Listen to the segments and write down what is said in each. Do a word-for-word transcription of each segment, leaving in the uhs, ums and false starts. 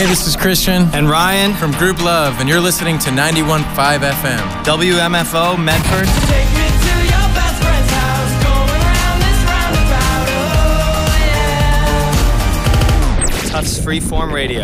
Hey, this is Christian and Ryan from Group Love, and you're listening to ninety-one point five F M. W M F O, Medford. Take me to your best friend's house, going round this roundabout, oh yeah. Tufts Freeform Radio.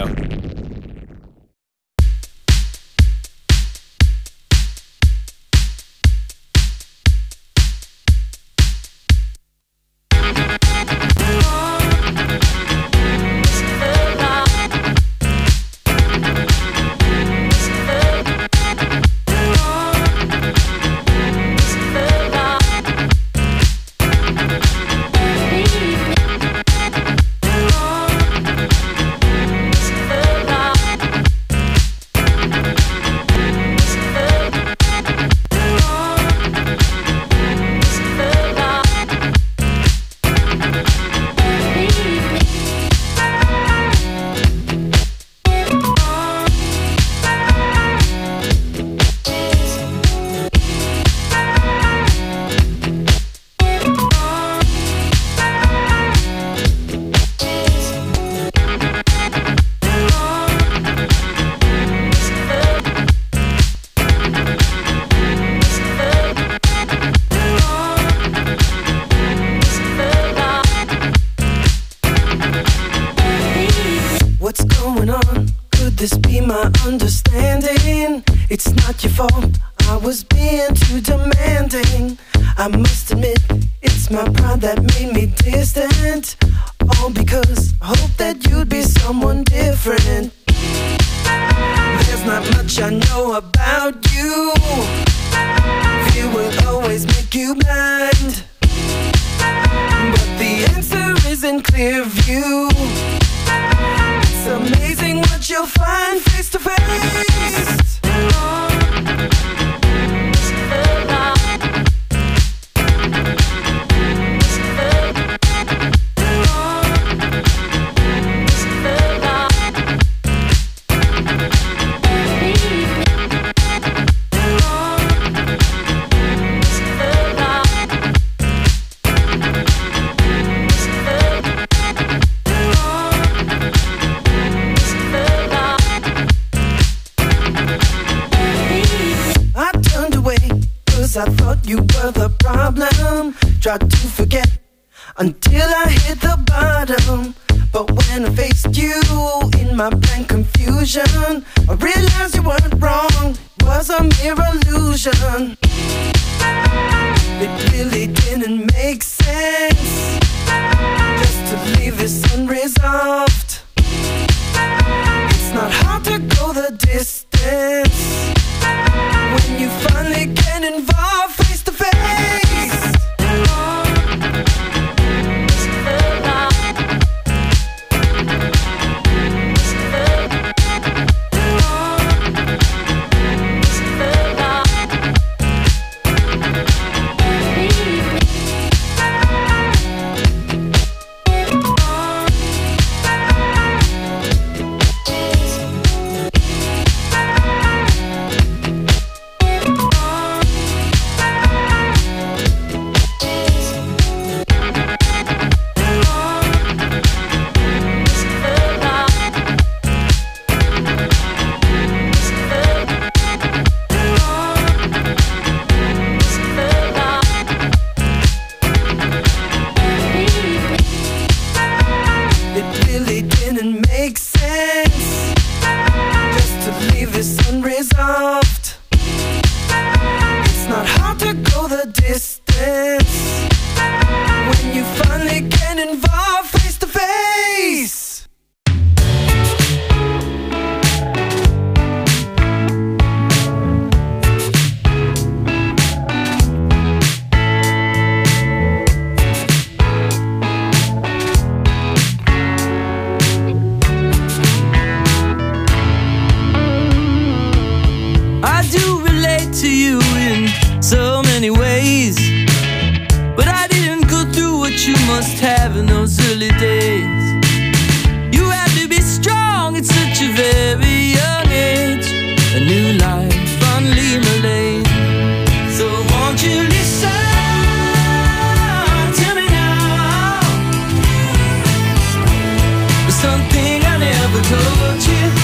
Something I never told you.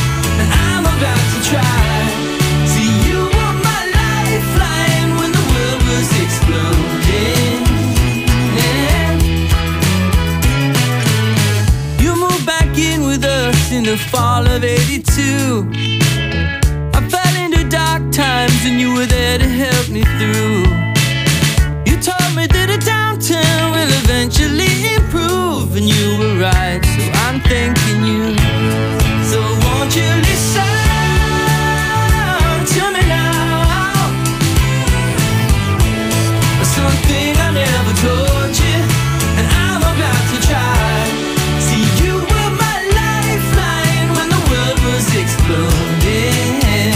in the fall of eighty-two. I fell into dark times and you were there to help me through. You told me that a downturn will eventually improve, and you were right, so I'm thanking you. So won't you listen to me now? Something I never told you, and I'm about to try. See, you were my lifeline when the world was exploding.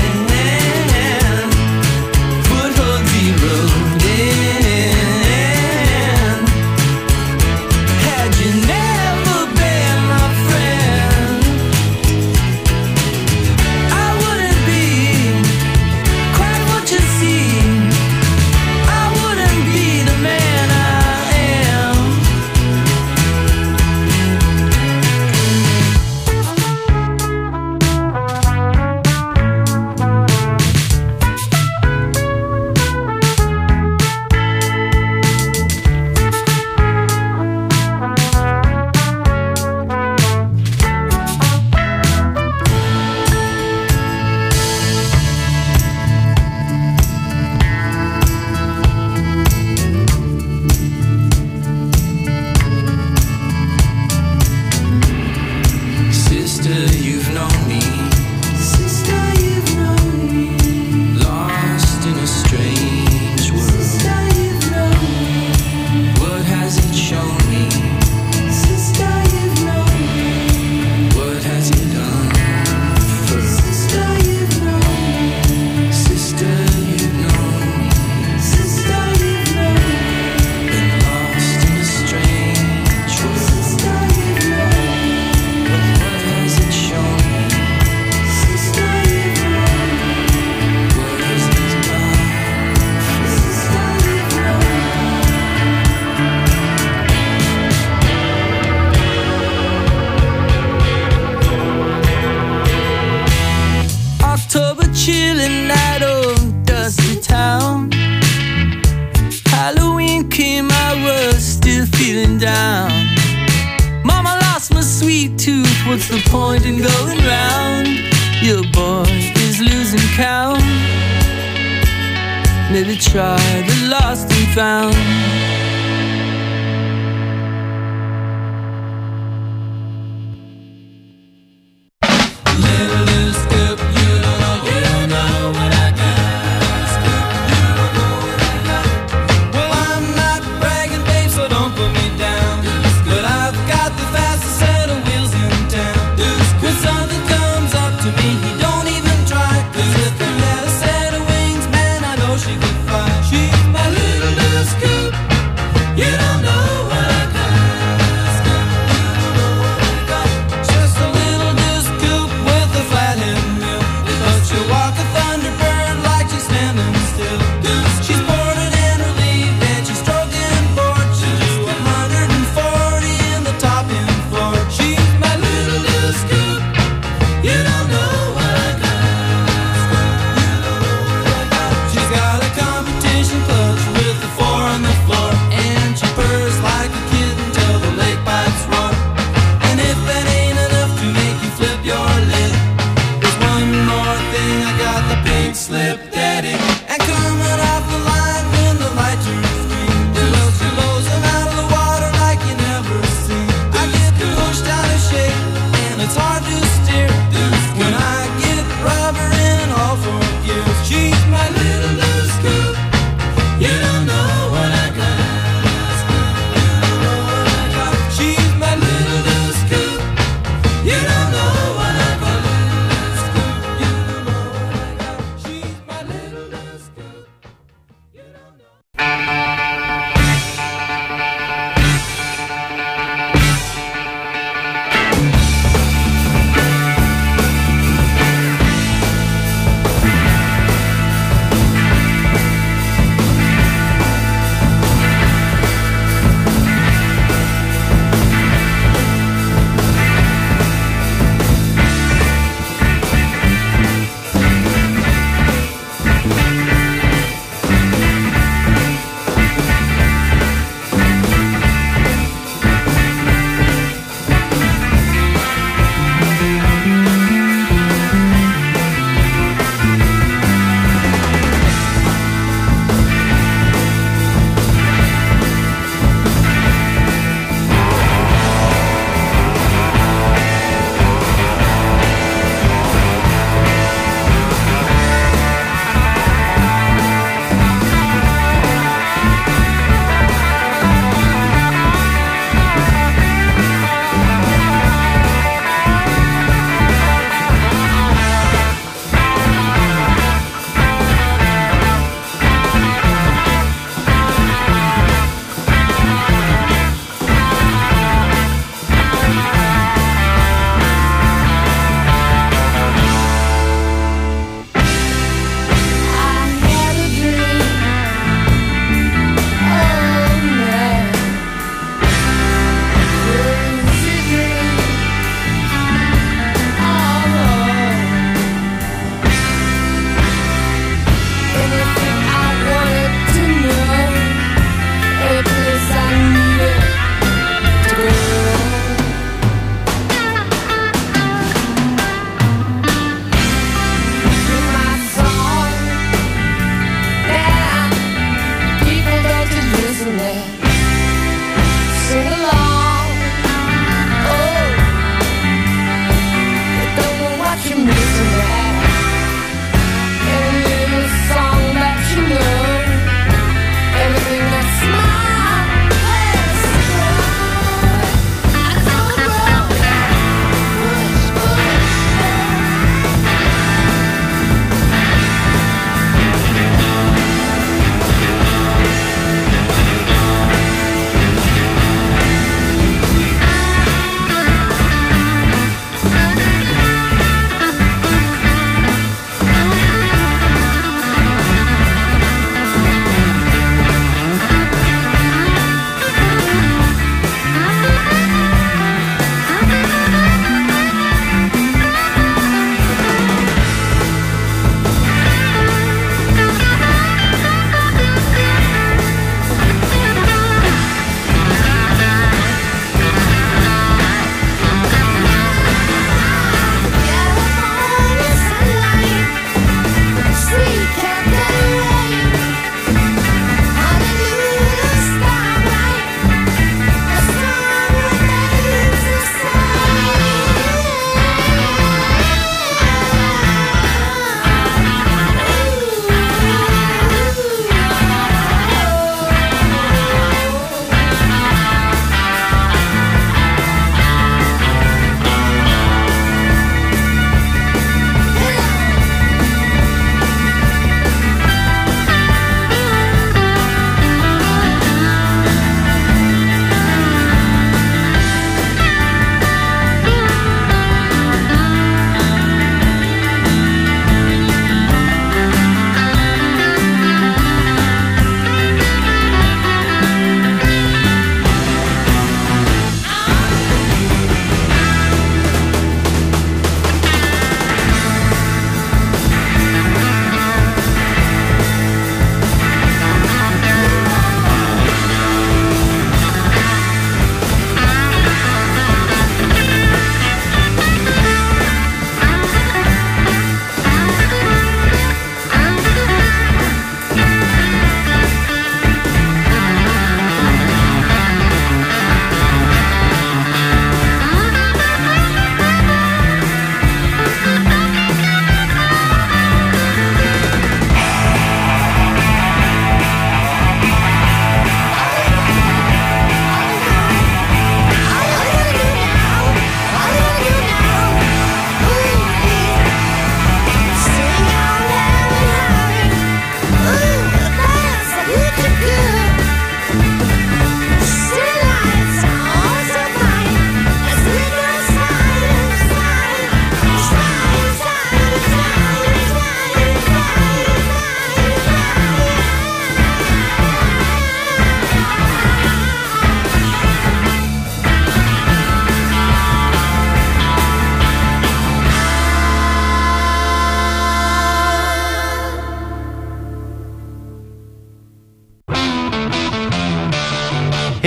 Footholds eroding. Had you never been my friend, I wouldn't be quite what you see. I wouldn't be the man I am. Sister, you've known me. Sister, you've known me. Lost in a strange world. Sister, you've known me. What has it shown me? Sister, you've known me. What has it done for? Sister, you've known me. Sister, you've known me. Sister, you've known me. Been lost in a strange world. Sister, you've known me. What has it shown me? Sister, you've known me. What has it done for? Sister, you've known me. October chilling night, oh dusty town. Halloween came, I was still feeling down. Mama lost my sweet tooth, what's the point in going round? Your boy is losing count. Maybe try the lost and found. Little scoop, you don't know, you don't know what I got. Scoop, you don't know what I got. Well, I'm not bragging, babe, so don't put me down. But I've got the fastest set of wheels in town. When something comes up to me, he don't even try. 'Cause with a set of wings, man, I know she could fly. She's my little blue scoop.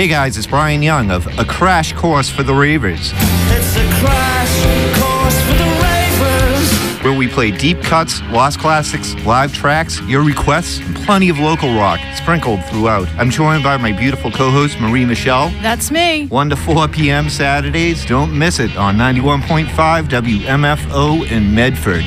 Hey guys, it's Brian Young of A Crash Course for the Ravers. It's a crash course for the ravers. Where we play deep cuts, lost classics, live tracks, your requests, and plenty of local rock sprinkled throughout. I'm joined by my beautiful co-host, Marie Michelle. That's me. one to four p.m. Saturdays. Don't miss it on ninety-one point five W M F O in Medford.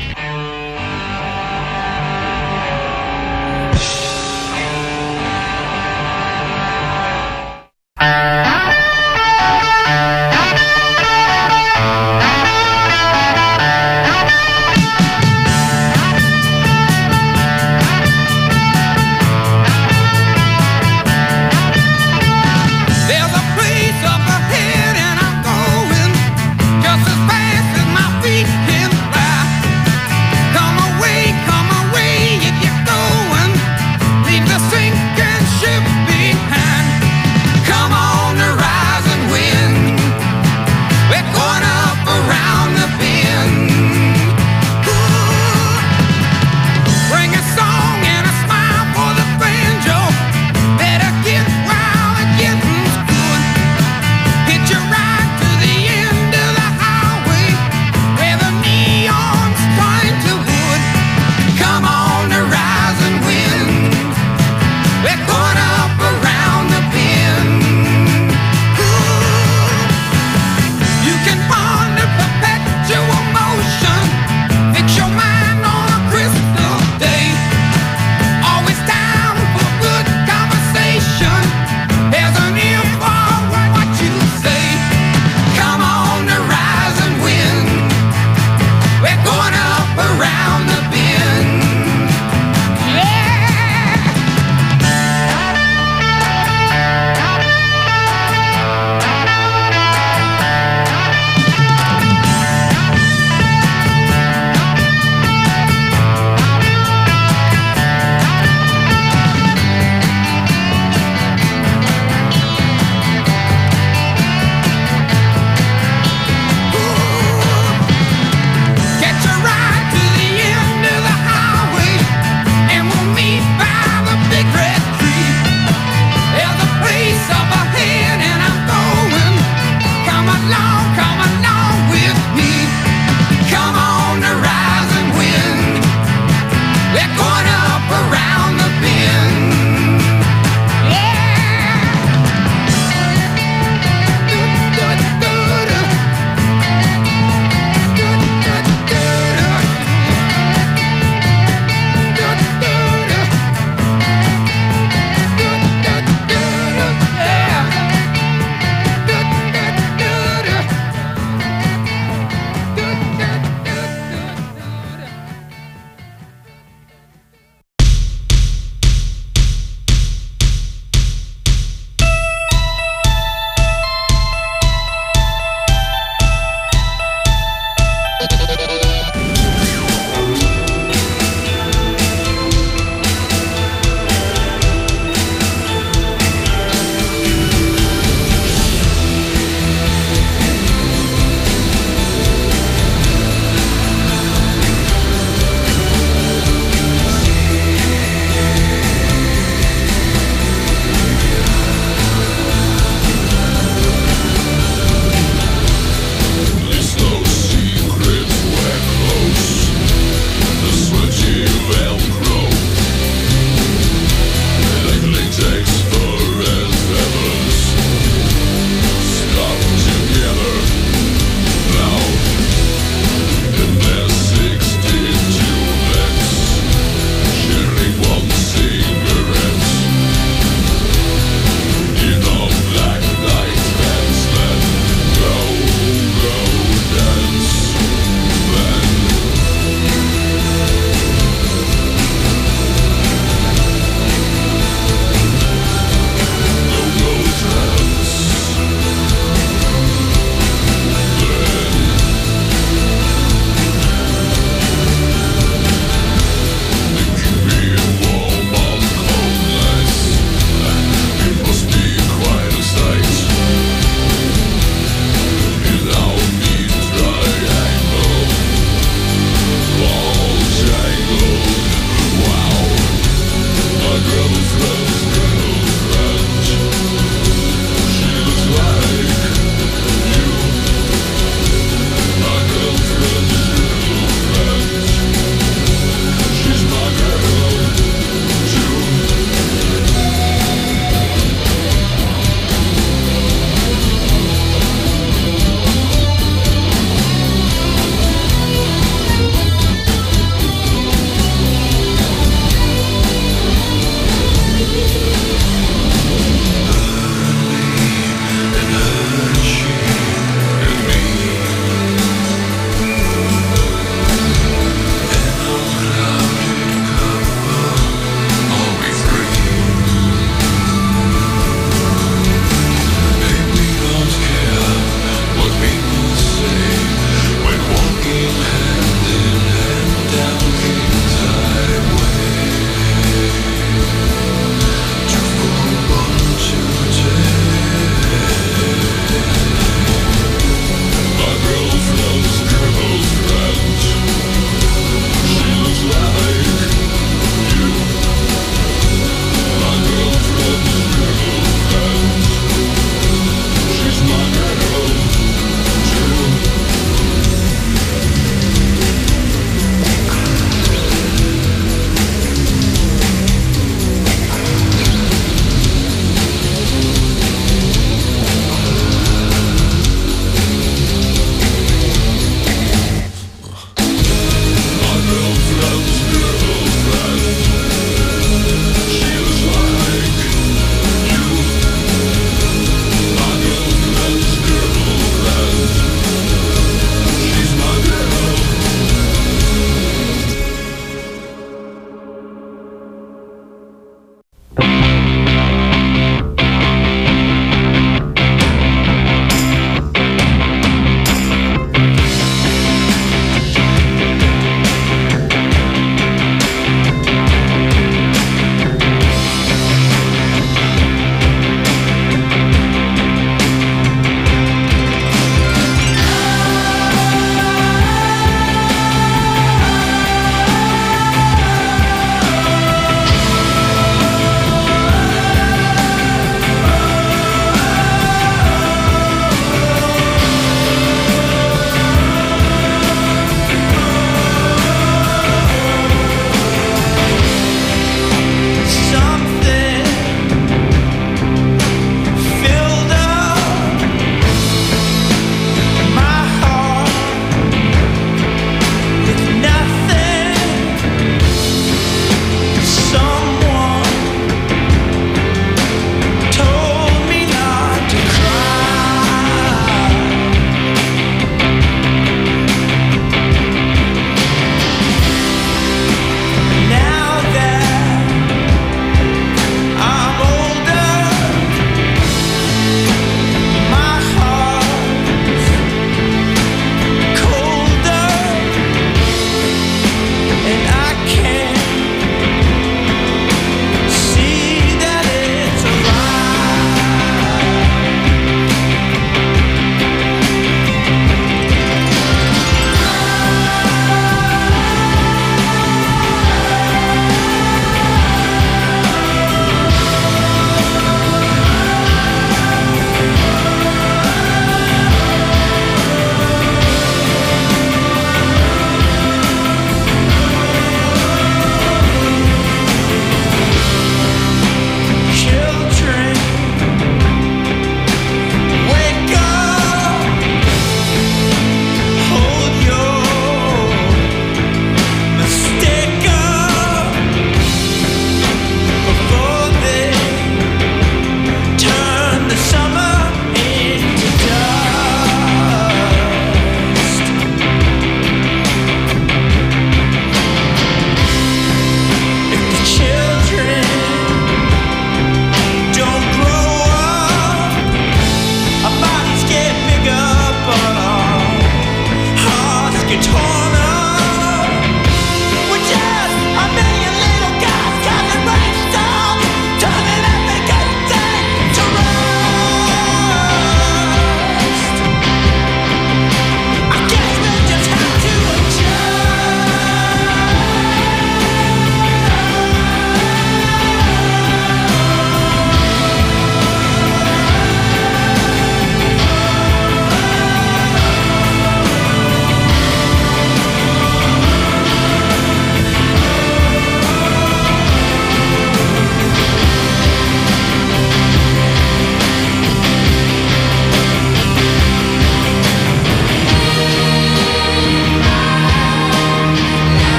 Just as fast as my feet can fly.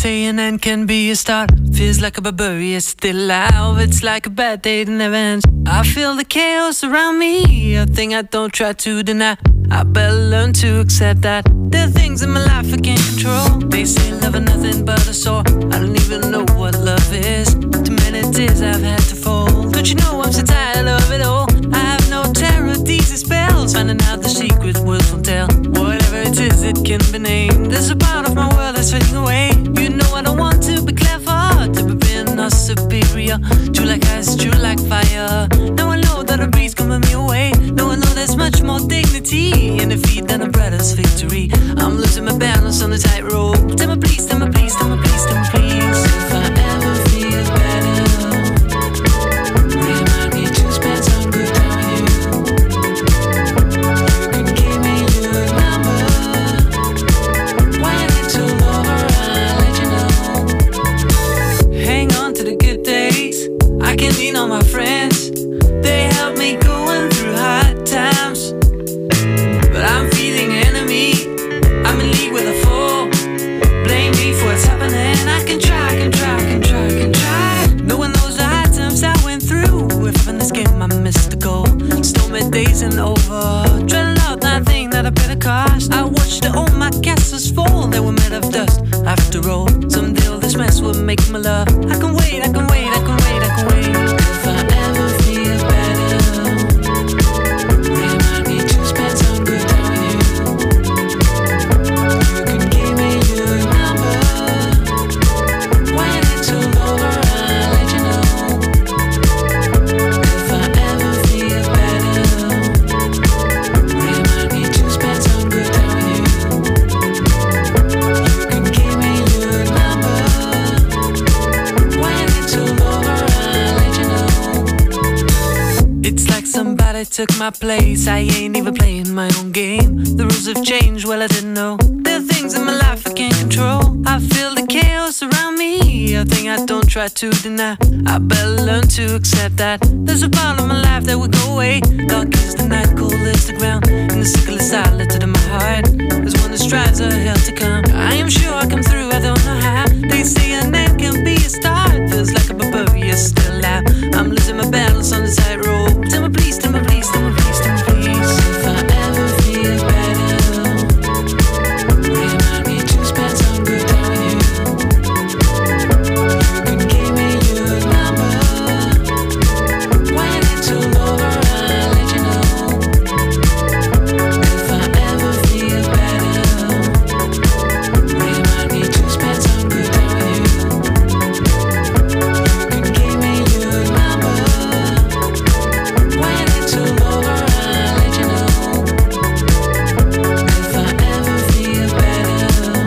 say an end can be a start. Feels like a barbarian still alive. It's like a bad day that never ends. I feel the chaos around me, a thing I don't try to deny. I better learn to accept that there are things in my life I can't control. They say love is nothing but a sore. I don't even know what love is. Too many tears I've had to fold. Don't you know I'm so tired of it all? I have no terror, these are spells. Finding out the secret words won't tell. Whatever it is, it can be named. There's a part of my world that's fading away. You know I don't want to be clever, to be being or superior. True like ice, true like fire. Now I know that a breeze coming me away. Now I know there's much more dignity in defeat than a brother's victory. I'm losing my balance on the tightrope. Tell me please, tell me please, tell me please, tell me please. If I ever feel better, remind me to spend some good time with you. You can give me your number. When it's all over, I'll let you know. Hang on to the good days. I can lean on my friends. They help me going through hard times. But I'm feeling enemy. I'm in league with a fool. Blame me for what's happening. I can try, I can try, I can try, I can try. No one knows the hard times I went through. If in this game I missed the goal. Stormy days and over. Dreading out that thing that I paid a cost. I watched all my castles fall. They were made of dust. After all, someday all this mess will make my love. I can wait, I can wait, I can wait, I can wait. If I ever feel better, remind me to spend some good time with you. You can give me your number. When it's all over, I'll let you know. If I ever feel better, remind me to spend some good time with you. You can give me your number. When it's all over, I'll let you know. It's like somebody took my place. I ain't even playing my own game. The rules have changed, well I didn't know. There are things in my life I can't control. I feel the chaos around me, a thing I don't try to deny. I better learn to accept that there's a part of my life that will go away. Dark is the night, cold is the ground, and the sickle is silent in my heart. There's one that strives a hell to come. I am sure I come through, I don't know how. They say an end can be a start. Feels like a barbarian still out. I'm losing my balance on the tightrope. Tell me please, tell me please, tell me please, tell me please. If I ever feel better, remind me to spend some good time with you. You can give me your number. When it's all over, I'll let you know. If I ever feel better, remind me to spend some good time with you. You can give me your number. When it's all over, I'll let you know. If I ever feel better,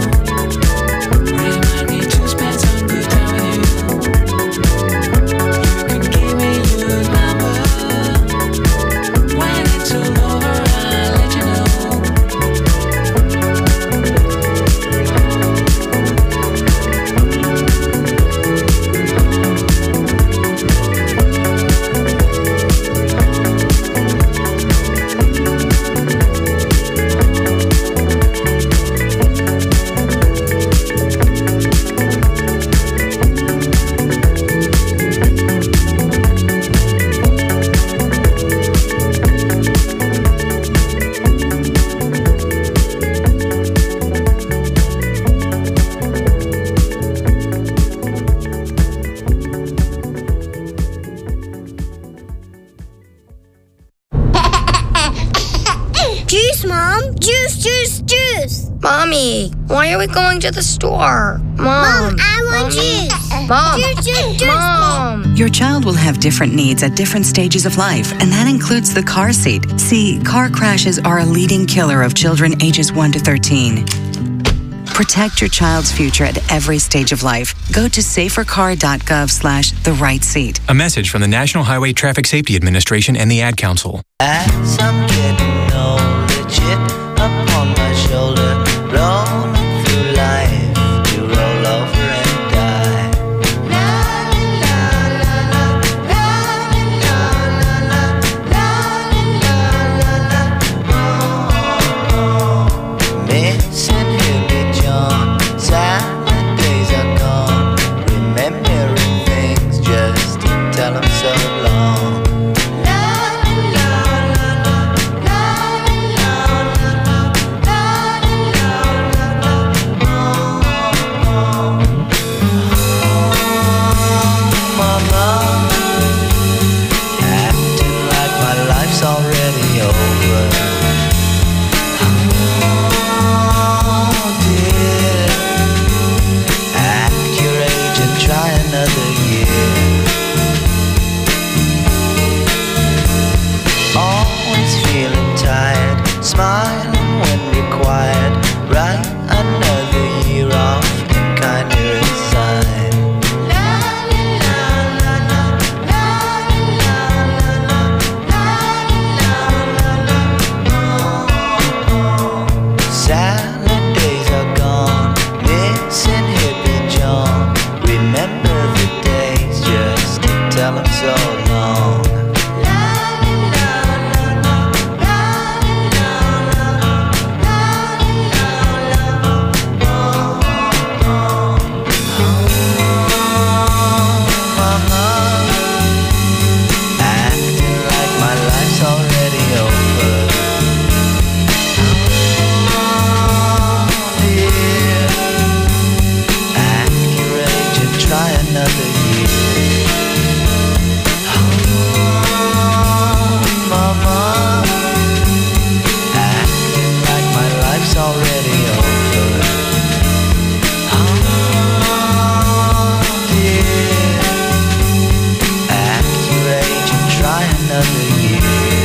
remind me to spend some good time with you. You can give me your number. When it's all over, I'll let you know. Juice, Mom! Juice, juice, juice! Mommy, why are we going to the store? Mom, Mom, I want Mommy. juice! Mom, Juice, juice, juice! Mom. Your child will have different needs at different stages of life, and that includes the car seat. See, car crashes are a leading killer of children ages one to thirteen. Protect your child's future at every stage of life. Go to safercar.gov slash the right seat. A message from the National Highway Traffic Safety Administration and the Ad Council. As I'm getting old, the chip upon my shoulder, rolling through life to roll over and die. La la la la la la la la la la la. Oh, missing Hilly John, silent days are so long. Acting like my life's already over. Dear, act your age and try another year. Mama, acting like my life's already over. Oh, dear, act your age and try another year.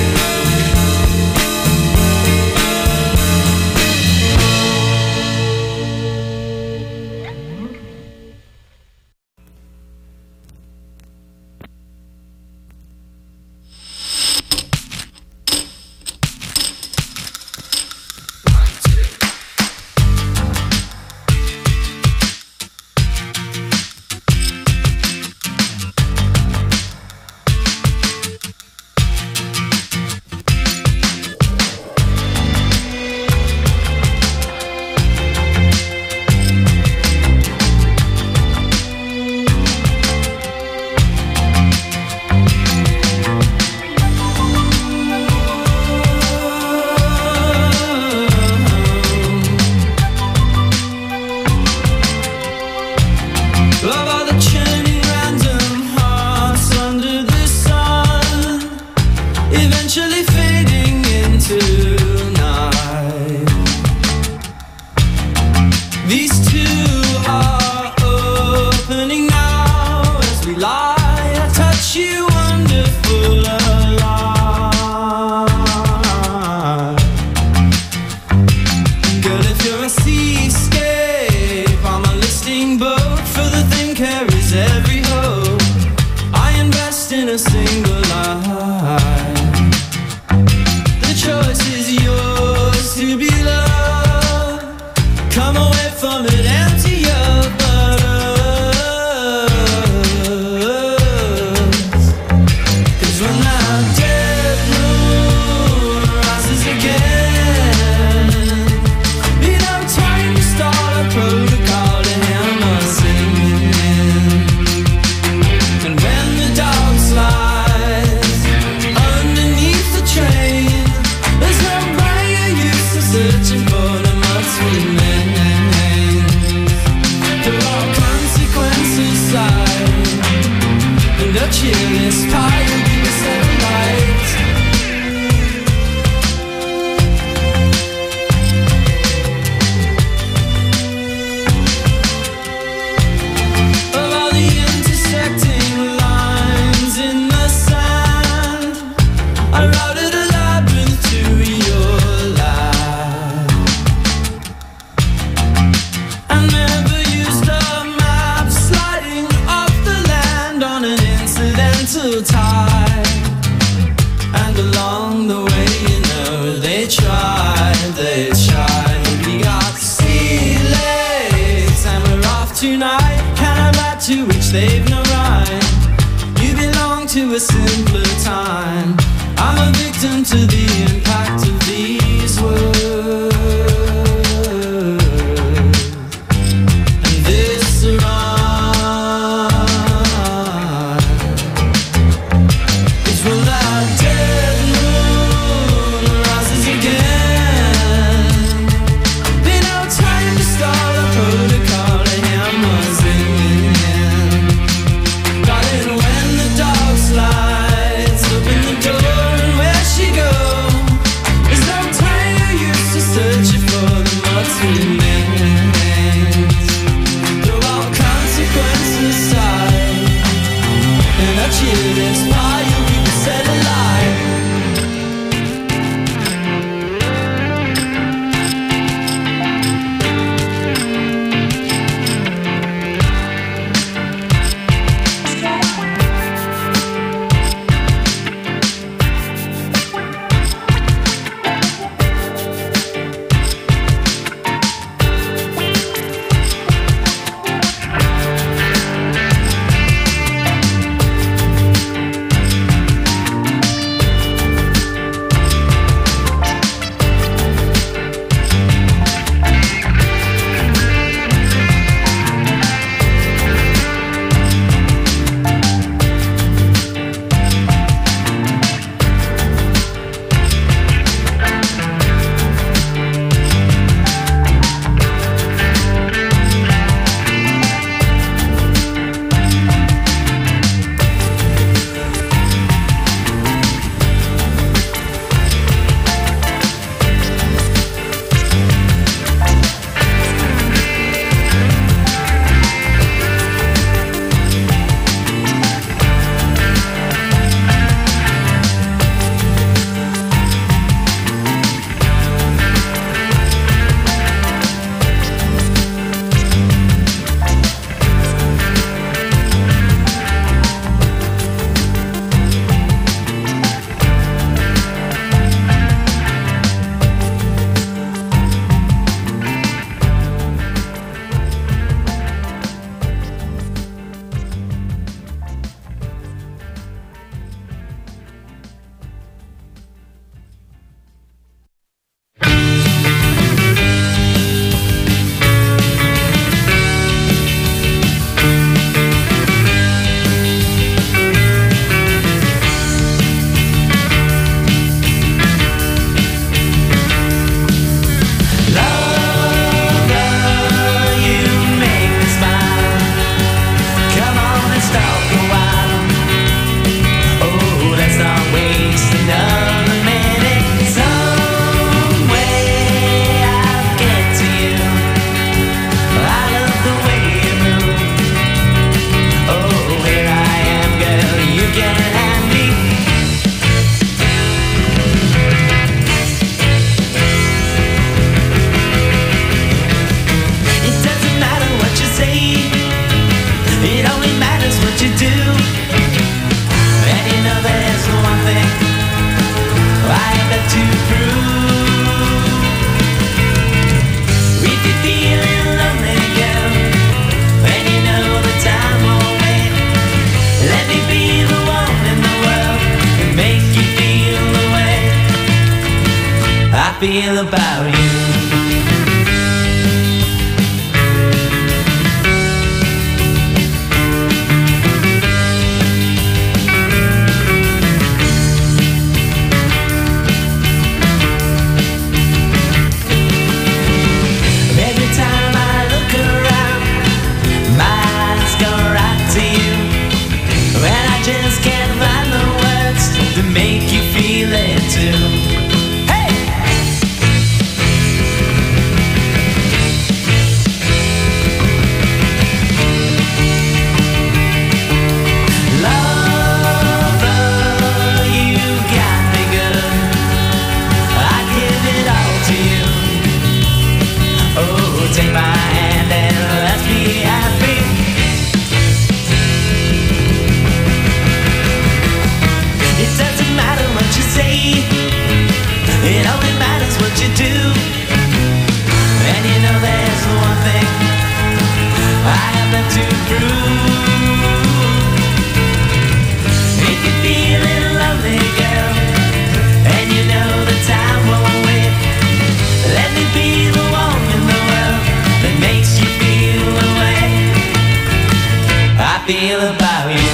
Love all the churning random hearts under the sun, eventually fading into night. These two are opening now as we lie. I touch you, wonderful alive. Girl, if you're a seascape, I'm a listing boat. Carries every hope. I invest in a single life. The choice is yours to be loved. Come away from it empty your butterflies. 'Cause when that dead moon rises again, be no time to start a protocol to hammer singing. And when the dog slides underneath the train, there's no greater use of searching for the must remains. For all consequences aside, and a cheerless pie will be the seven lights. Of all the intersecting lines in the sand, I routed a labyrinth to your life. I never used a map, sliding off the land on an incidental tide. And along the way, you know, they tried, they tried. We got sea legs and we're off tonight. Can I back to which they've no right? You belong to a simpler time. I'm a victim to the impact of these words. And this rhyme is when that dead moon rises again. Be no time to start a protocol to hammer singing. Darling, when the dog slides, open the door and where she go? There's no time you It only matters what you do. And you know there's one thing I have left to prove. If you're feeling lonely, girl, and you know the time won't wait, let me be the one in the world to make you feel the way I feel about you. Make you feel it too. Hey! Lover, you got me good. I give it all to you. Oh, take my hand and let's be happy. It doesn't matter what you say, it only matters what you do. And you know there's one thing I have left to prove. If you're feeling lonely, girl, and you know the time won't wait, let me be the one in the world that makes you feel the way I feel about you.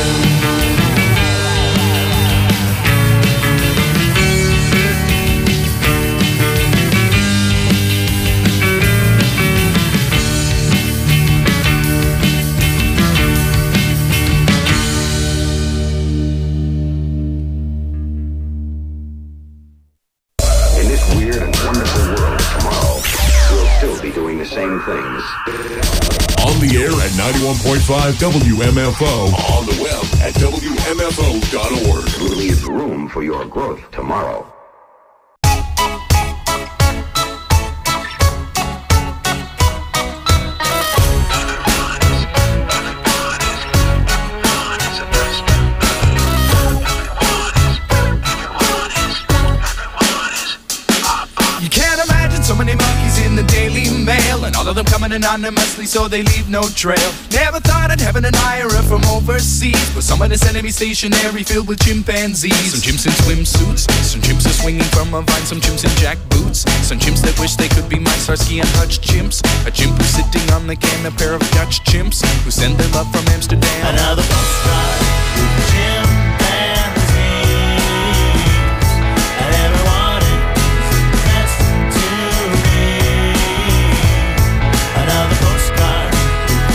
Same things. On the air at ninety-one point five W M F O. On the web at W M F O dot org. Leave room for your growth tomorrow. You can't imagine so many monkeys in the Daily Mail, and all of them coming anonymously so they leave no trail. Never thought I'd have an admirer from overseas, but somebody sending me stationery filled with chimpanzees. Some chimps in swimsuits, some chimps are swinging from a vine, some chimps in jack boots, some chimps that wish they could be my Starsky and Hutch chimps, a chimp who's sitting on the can, a pair of Dutch chimps who send their love from Amsterdam. Another postcard with chimpanzees, and everyone is dressed to me. Another postcard with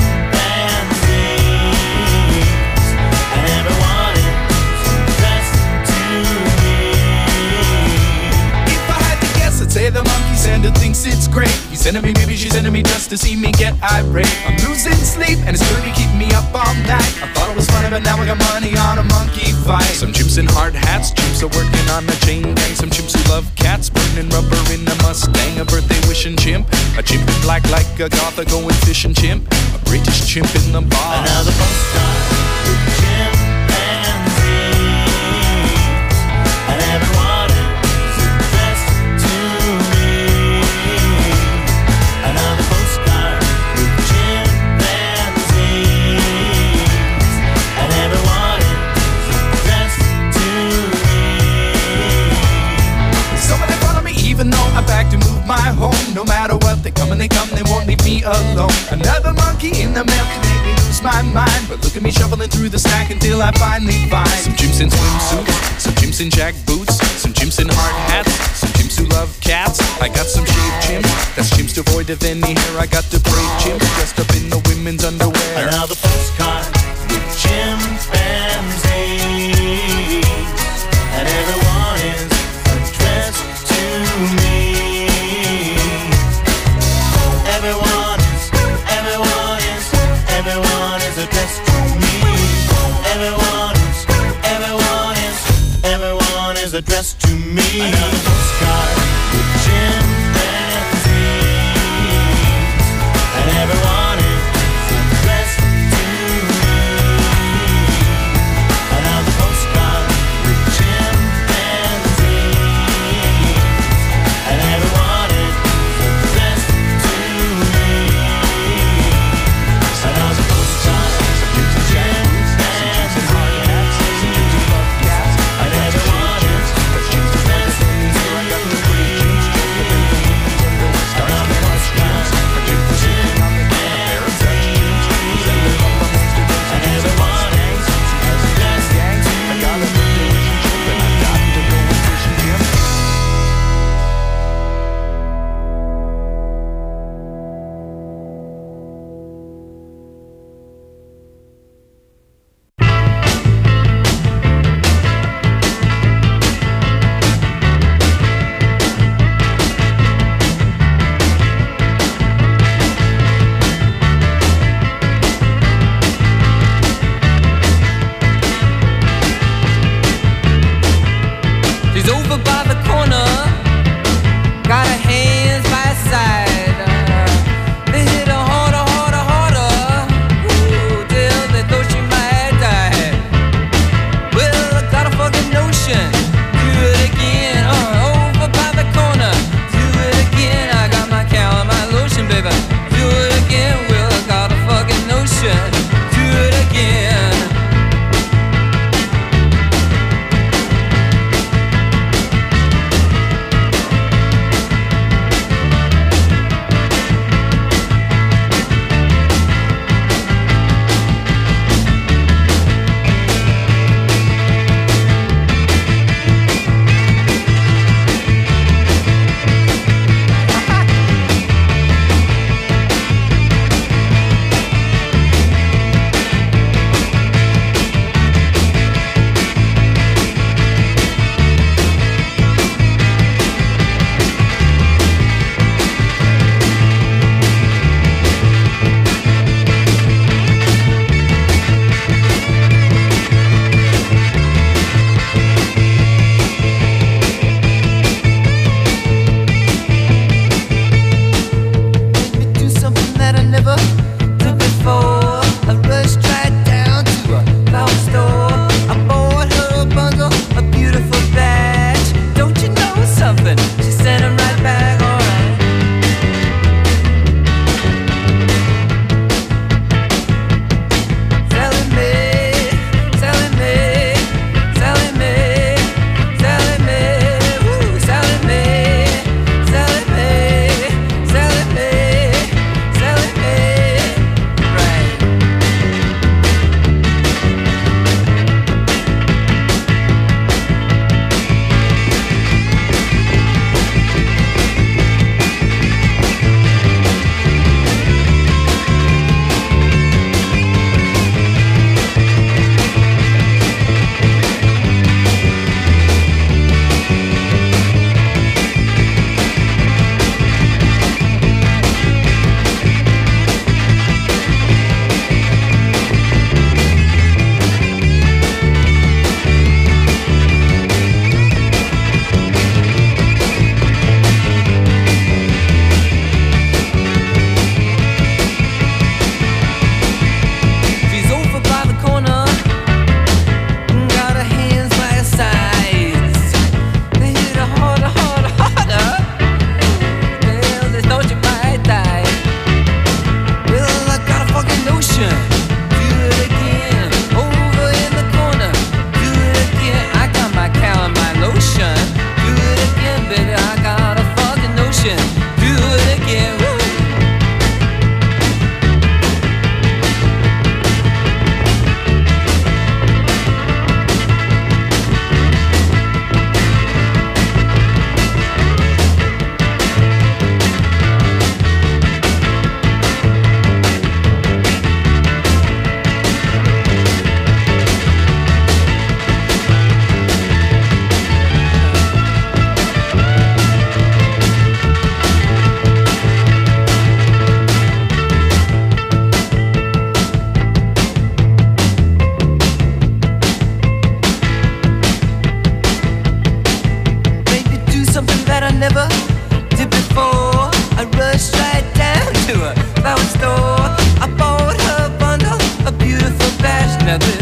chimpanzees, and everyone is dressed to me. If I had to guess, I'd say the monkey sender thinks it's great. He's sending me, maybe she's sending me just to see me get irate. I'm losing sleep and it's really keeping me up all night. I thought it was funny, but now I got money on a monkey fight. Some chimps in hard hats, chimps are working on a chain gang. Some chimps who love cats, burning rubber in a Mustang. A birthday wishing chimp, a chimp in black like a goth, a going fishing chimp, a British chimp in the bar. Another postcard with chimpanzees, and everyone is dressed to me. Another postcard with chimpanzees, and everyone is dressed to me. Somebody follow me even though I back to move my home. No matter what, they come and they come, they won't leave me alone. Another monkey in the mail can make me lose my mind, but look at me shuffling through the stack until I finally find some chimps in swimsuits, some chimps in jack boots, some chimps in hard hats, some chimps who love cats. I got some shaved chimps, that's chimps devoid of any hair. I got the brave chimps dressed up in the women's underwear. Another postcard with chimpanzees, and everyone is addressed to me. Everyone is, everyone is, everyone is addressed to me. Everyone is, everyone is, everyone is addressed to me. Another postcard with chimpanzees, and everyone is addressed to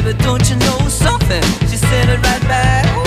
baby, don't you know something? She said it right back. Ooh.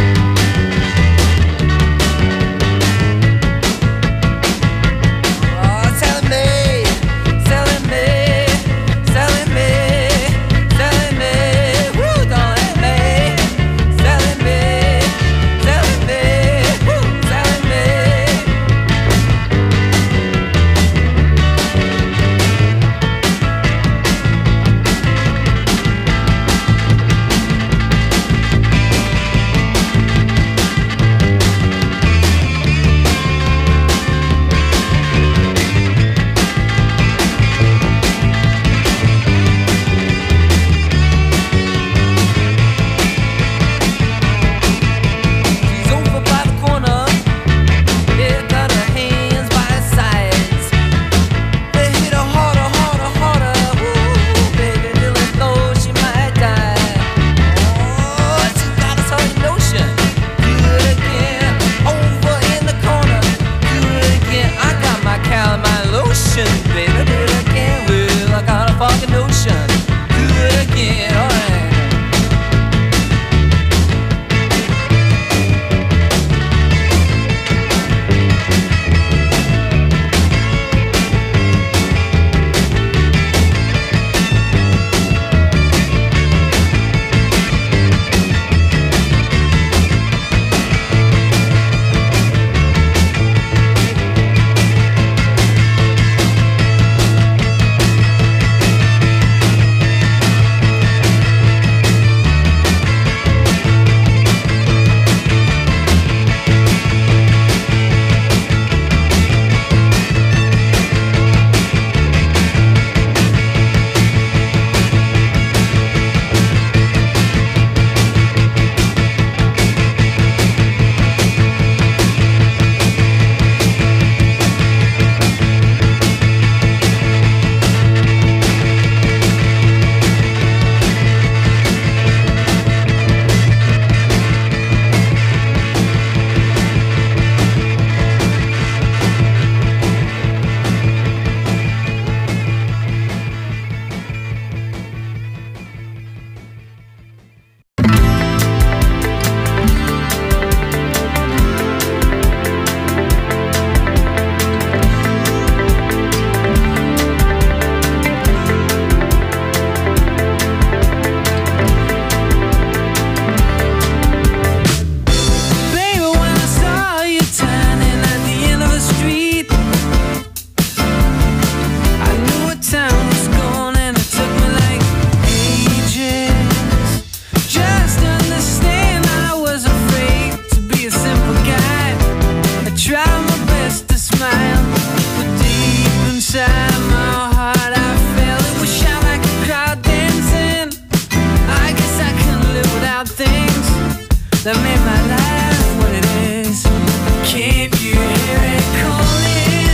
That made my life what it is. Can't you hear it calling?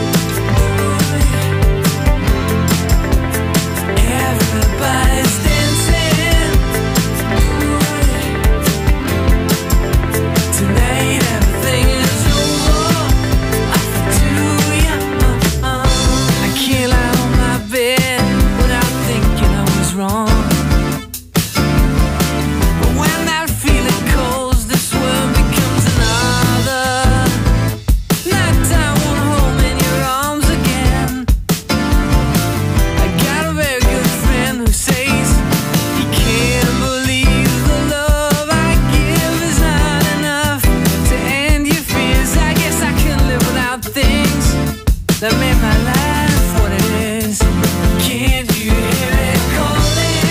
Everybody's dancing. Tonight everything is over. I feel too young. I can't lie on my bed without thinking I was wrong. That made my life what it is. Can't you hear it calling?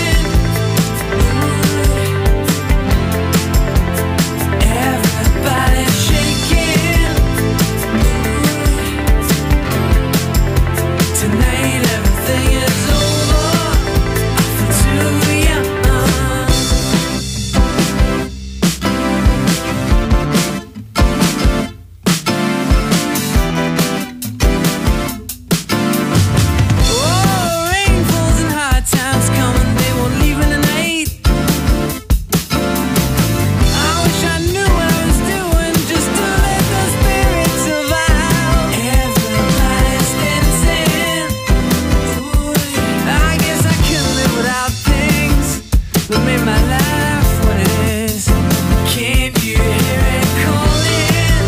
made my life what it is. Can't you hear it calling?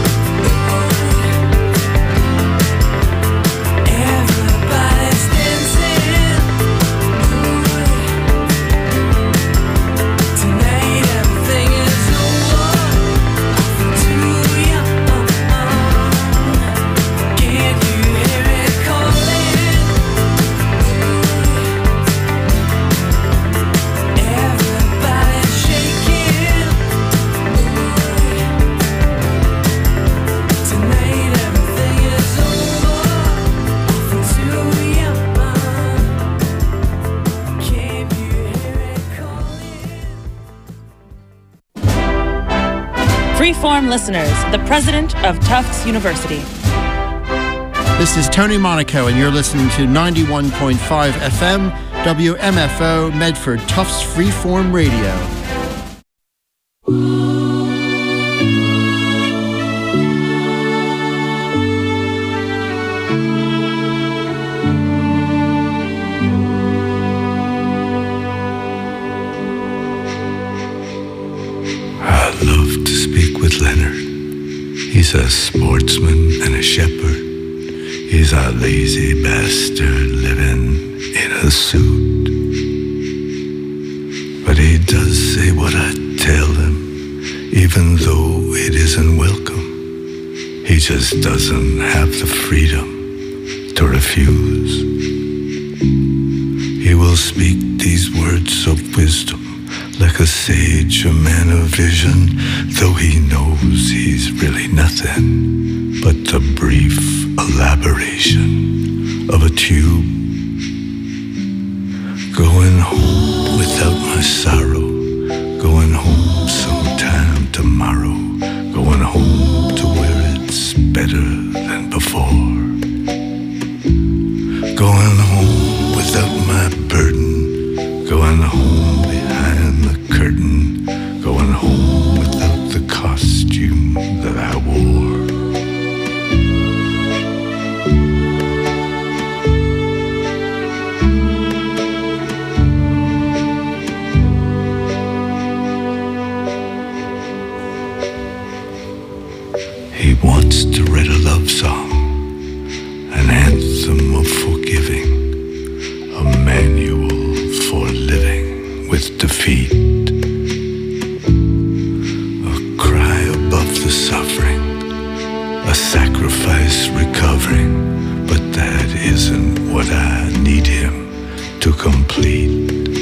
Everybody's dancing. Tonight everything is over. Too young. Can't you hear it calling? Everybody's shaking. Tonight everything is over. Too young. Can't you hear it calling? Freeform listeners, the president of Tufts University. This is Tony Monaco, and you're listening to ninety-one point five F M, W M F O, Medford, Tufts Freeform Radio. I love to speak with Leonard. He's a sportsman and a shepherd. He's a lazy bastard living in a suit. But he does say what I tell him, even though it isn't welcome. He just doesn't have the freedom to refuse. He will speak these words of wisdom like a sage, a man of vision, though he knows he's really nothing but the brief elaboration of a tube. Going home without my sorrow